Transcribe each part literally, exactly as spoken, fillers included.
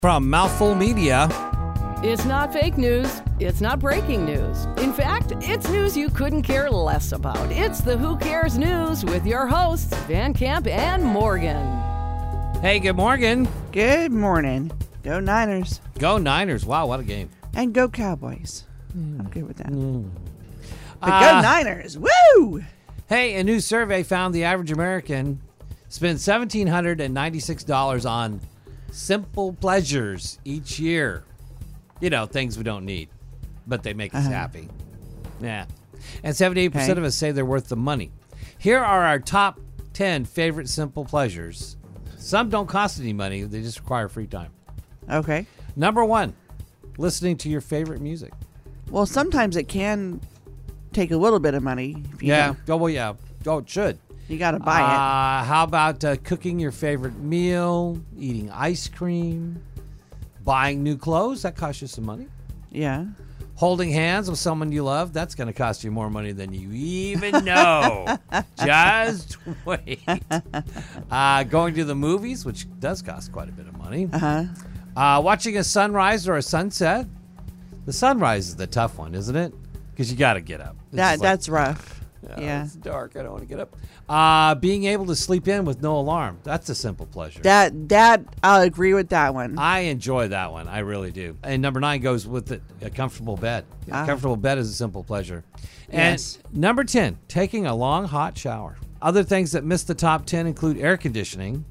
From Mouthful Media. It's not fake news. It's not breaking news. In fact, it's news you couldn't care less about. It's the Who Cares News with your hosts, Van Camp and Morgan. Hey, good morning. Good morning. Go Niners. Go Niners. Wow, what a game. And go Cowboys. Mm. I'm good with that. Mm. But uh, go Niners. Woo! Hey, a new survey found the average American spends one thousand seven hundred ninety-six dollars on simple pleasures each year. You know, things we don't need, but they make us uh-huh. happy. Yeah. And seventy-eight percent okay. of us say they're worth the money. Here are our top ten favorite simple pleasures. Some don't cost any money. They just require free time. Okay. Number one, listening to your favorite music. Well, sometimes it can take a little bit of money. If you Yeah. don't. Oh, well, yeah. Oh, it should. You got to buy Uh, how about uh, cooking your favorite meal, eating ice cream, buying new clothes? That costs you some money. it. Yeah. Holding hands with someone you love? That's going to cost you more money than you even know. Just wait. Uh, going to the movies, which does cost quite a bit of money. Uh-huh. Uh, watching a sunrise or a sunset. The sunrise is the tough one, isn't it? Because you got to get up. It's That just like, That's rough. "Oh, Yeah. It's dark. I don't want to get up. Uh, being able to sleep in with no alarm. That's a simple pleasure. That, that, I'll agree with that one. I enjoy that one. I really do. And number nine goes with it, a comfortable bed. A Ah. comfortable bed is a simple pleasure. And Yes. number ten, taking a long hot shower. Other things that miss the top ten include air conditioning,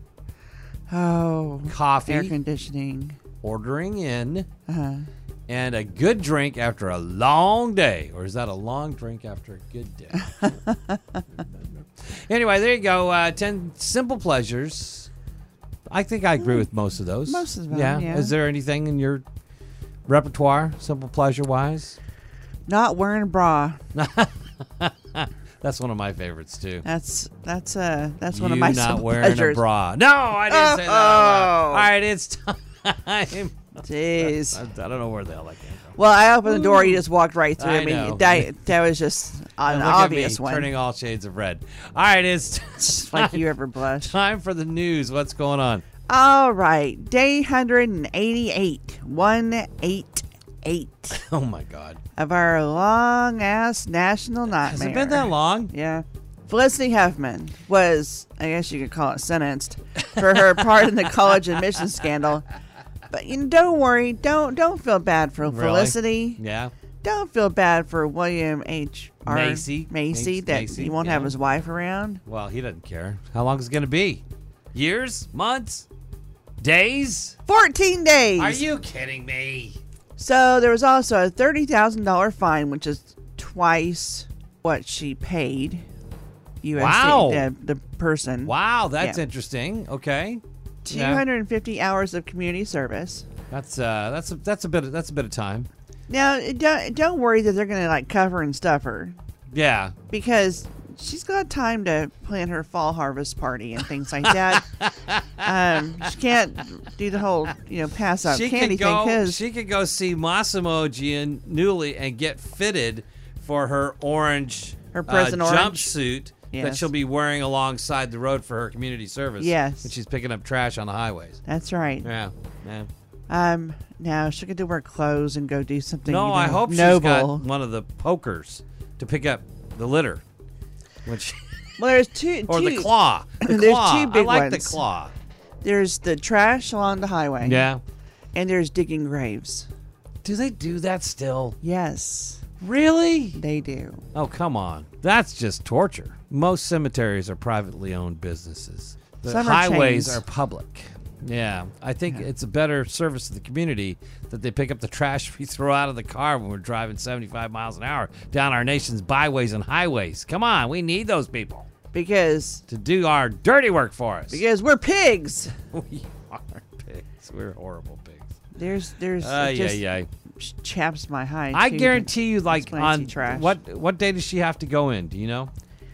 Oh. coffee, Air conditioning. ordering in, Uh-huh. and a good drink after a long day. Or is that a long drink after a good day? Anyway, there you go. Uh, ten simple pleasures. I think I agree with most of those. Most of them, yeah. yeah. Is there anything in your repertoire, simple pleasure-wise? Not wearing a bra. That's one of my favorites, too. That's that's uh that's one you of my not simple wearing pleasures. a bra. No, I didn't say that. Oh. All right, it's time. Jeez. I, I don't know where the hell that came from. Well, I opened the door. You just walked right through. I I mean, know. that that was just an And look obvious at me, one. turning all shades of red. All right, it's Just like you ever blush. time for the news. What's going on? All right, day one hundred eighty-eight, one eighty-eight Oh, my God. of our long ass national nightmare. Has it been that long? Yeah. Felicity Huffman was, I guess you could call it, sentenced for her part in the college admissions scandal. But you know, don't worry, don't don't feel bad for Really? Felicity. Yeah. Don't feel bad for William H. R. Macy. Macy Mace- that Macy, he won't yeah. have his wife around. Well, he doesn't care. How long is it going to be? Years? Months? Days? fourteen days. Are you kidding me? So there was also a thirty thousand dollars fine, which is twice what she paid. U S C, Wow. the, the person. Wow, that's Yeah. interesting. Okay. two Yeah. hundred fifty hours of community service. That's uh that's a, that's a bit of, that's a bit of time. Now, don't, don't worry that they're going to like cover and stuff her, Yeah. because she's got time to plan her fall harvest party and things like that. um, she can't do the whole, you know, pass out She candy could thing go because she could go see Massimo Giannulli and get fitted for her orange Her present uh, orange. jumpsuit that Yes. she'll be wearing alongside the road for her community service. Yes. When she's picking up trash on the highways. that's right. Yeah. Yeah. Um, now she could do wear clothes and go do something. No, you know, I hope noble. she's got one of the pokers to pick up the litter. Which Well, there's two. or two the claw. The There's claw. two big I like ones. the claw. There's the trash along the highway. Yeah. And there's digging graves. Do they do that still? Yes, Really? they do. Oh, come on. That's just torture. Most cemeteries are privately owned businesses. The Some are highways chains. are public. Yeah. I think it's a better service to the community that they pick up the trash we throw out of the car when we're driving seventy-five miles an hour down our nation's byways and highways. Come on. We need those people Because to do our dirty work for us. because we're pigs. We are pigs. We're horrible pigs. There's there's Uh, it yeah, just yeah. chaps my hide. I too. guarantee you, like, Explain to on you trash. what what day does she have to go in? Do you know?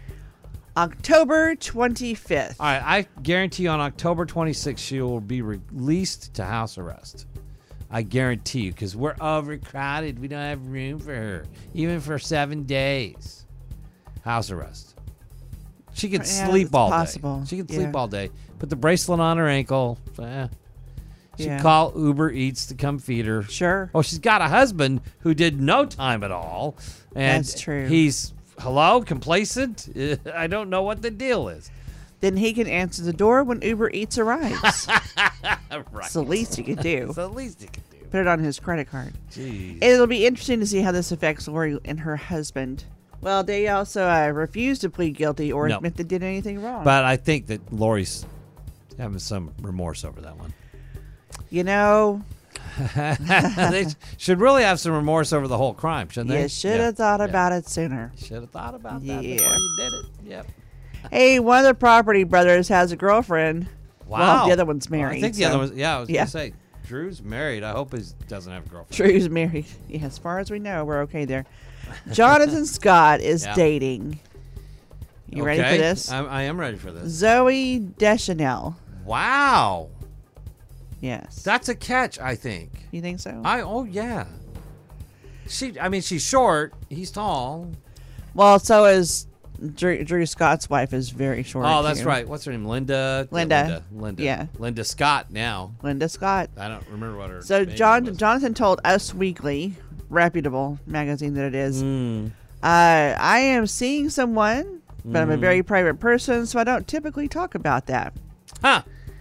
October twenty-fifth. All right, I guarantee you on October twenty-sixth she will be released to house arrest. I guarantee you, because we're overcrowded. We don't have room for her, even for seven days. House arrest. She could Yeah, sleep it's all possible. day. She could Yeah. sleep all day. Put the bracelet on her ankle. Eh. She'd Yeah. call Uber Eats to come feed her. Sure. Oh, she's got a husband who did no time at all. And That's true. He's, hello, complacent? I don't know what the deal is. Then he can answer the door when Uber Eats arrives. Right. It's the least you could do. It's the least you can do. Put it on his credit card. Jeez. It'll be interesting to see how this affects Lori and her husband. Well, they also uh, refused to plead guilty or No. admit they did anything wrong. But I think that Lori's having some remorse over that one. you know, They should really have some remorse over the whole crime, shouldn't they? you should have thought about it sooner. Should have thought about that Yeah. before you did it. Yep. Hey, one of the Property brothers has a girlfriend. Wow. Well, the other one's Well, married. I think the so other one's, yeah, I was Yeah. going to say, Drew's married. I hope he doesn't have a girlfriend. Drew's married. Yeah, as far as we know, we're okay there. Jonathan Scott is Yeah. dating. You ready for Okay. this? I'm, I am ready for this. Zoe Deschanel. Wow. Yes. That's a catch, I think. you think so? I Oh, yeah. She. I mean, she's short. He's tall. well, so is Drew, Drew Scott's wife is very short. Oh, that's too. right. What's her name? Linda. Linda. Linda. Linda. Yeah. Linda Scott now. Linda Scott. I don't remember what her So name John was. Jonathan told Us Weekly, reputable magazine that it is, Mm. uh, I am seeing someone, but I'm a Mm. very private person, so I don't typically talk about that. Huh.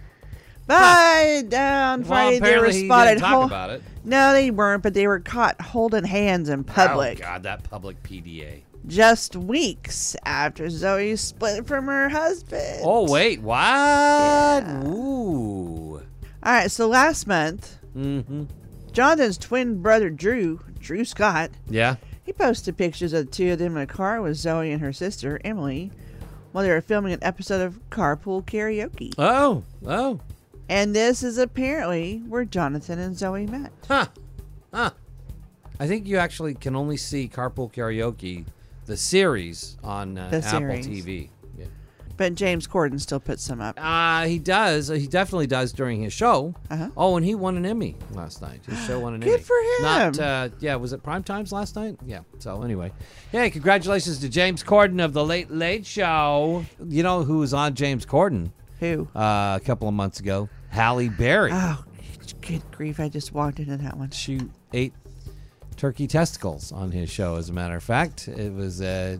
But uh, on Well, Friday they were apparently he spotted. didn't talk hol- about it. no, they weren't, but they were caught holding hands in public Oh, God, that public P D A. just weeks after Zoe split from her husband. Oh, wait. What? Yeah. Ooh. All right, so last month, Mm-hmm. Jonathan's twin brother Drew, Drew Scott, Yeah. he posted pictures of the two of them in a car with Zoe and her sister, Emily, while they were filming an episode of Carpool Karaoke. Oh. Oh. And this is apparently where Jonathan and Zoe met. Huh. Huh. I think you actually can only see Carpool Karaoke, the series, on uh, The Apple series. T V. Yeah. But James Corden still puts some up. Uh, he does. He definitely does during his show. Uh-huh. Oh, and he won an Emmy last night. His show won an Good Emmy. for him. Not, uh, yeah, was it Prime Times last night? Yeah. So anyway, yeah, congratulations to James Corden of The Late Late Show. You know who was on James Corden Who? uh, a couple of months ago? Halle Berry. Oh, good grief. I just walked into that one. She ate turkey testicles on his show, as a matter of fact. It was a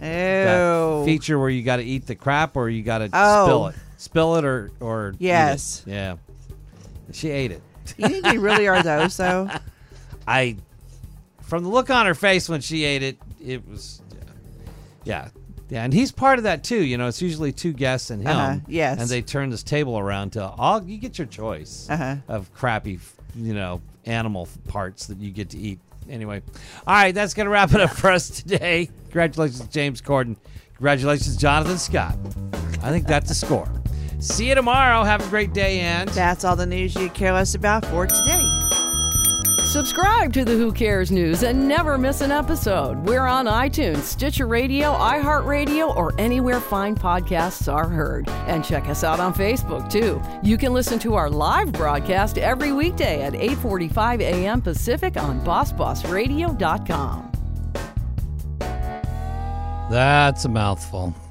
Oh. feature where you got to eat the crap or you got to Oh. spill it. Spill it or, or eat Yes. it. Yeah. She ate it. You think they really are those, though? I, from the look on her face when she ate it, it was, yeah. Yeah, and he's part of that too. You know, it's usually two guests and him. Uh-huh, yes. And they turn this table around to all, you get your choice Uh-huh. of crappy, you know, animal parts that you get to eat. Anyway, all right, that's going to wrap it up for us today. Congratulations, James Corden. Congratulations, Jonathan Scott. I think that's a score. See you tomorrow. Have a great day, and That's all the news you care less about for today. Subscribe to the Who Cares News and never miss an episode. We're on iTunes, Stitcher Radio, iHeartRadio, or anywhere fine podcasts are heard. And check us out on Facebook, too. You can listen to our live broadcast every weekday at eight forty-five a.m. Pacific on boss boss radio dot com. that's a mouthful.